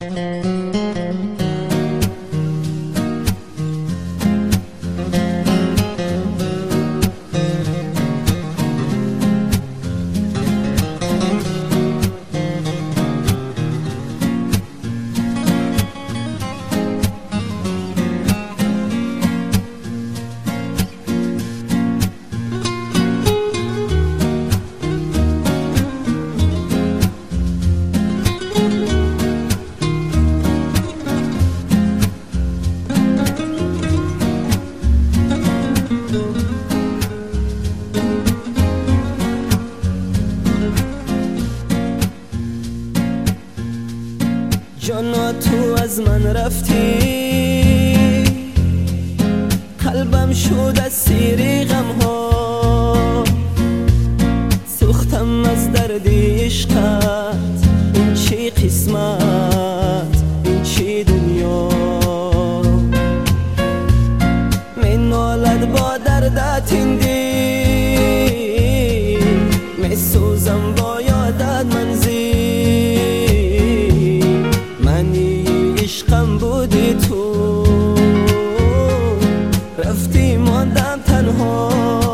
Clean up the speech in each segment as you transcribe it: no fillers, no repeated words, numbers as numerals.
جانا تو از من رفتی، قلبم شد اسیر غم ها، سوختم از درد عشقت. این چی قسمت، این چی دنیا، من نالد با دردت این دل، می سوزم با یادت منزل. عشقم بودی تو، رفتی ماندم تنها.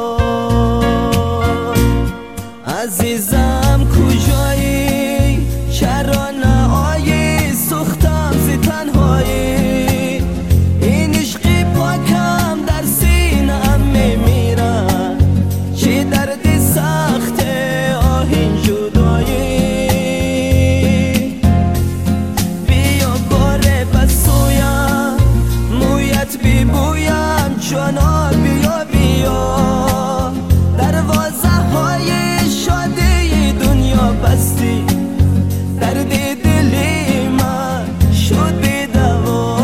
عزیزم کجایی، چرا نهایی، سوختم زی تنهایی. این عشقی پاکم در سینه‌ام میمیرد، چه دردی سخته آهین جدایی. جانا بیا بیا، دروازه های شادی دنیا بستی، درد دلی من شد بی دوا.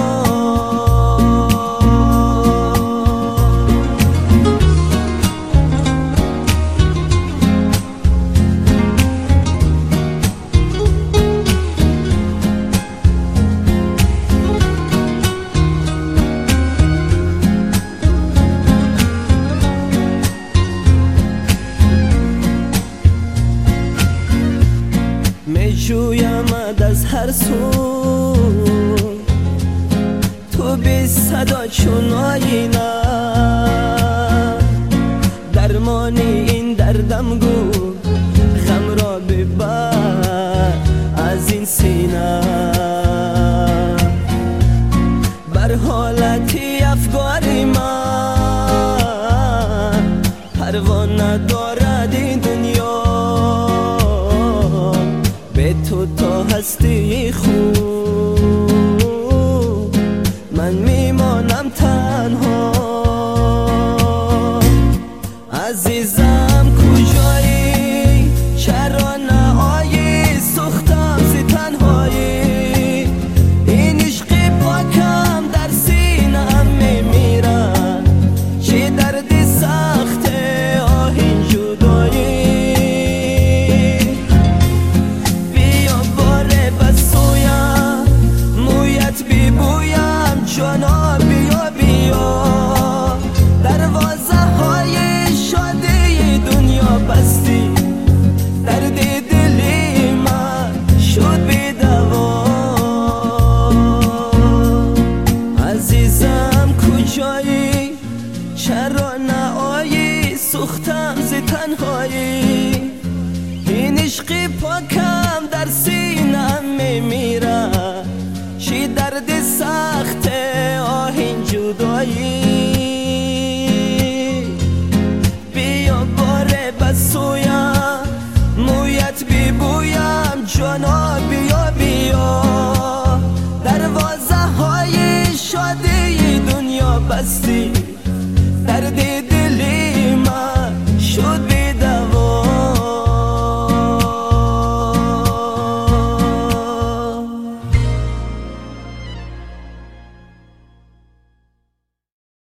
جویمت از هر سو، تو بی صدا چون آینه.